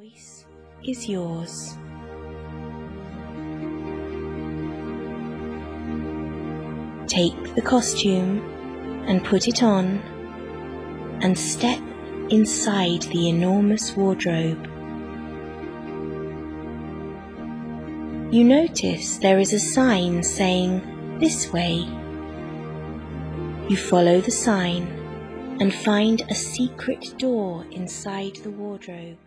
choice is yours. Take the costume and put it on, and step inside the enormous wardrobe. You notice there is a sign saying, "This way." You follow the sign and find a secret door inside the wardrobe.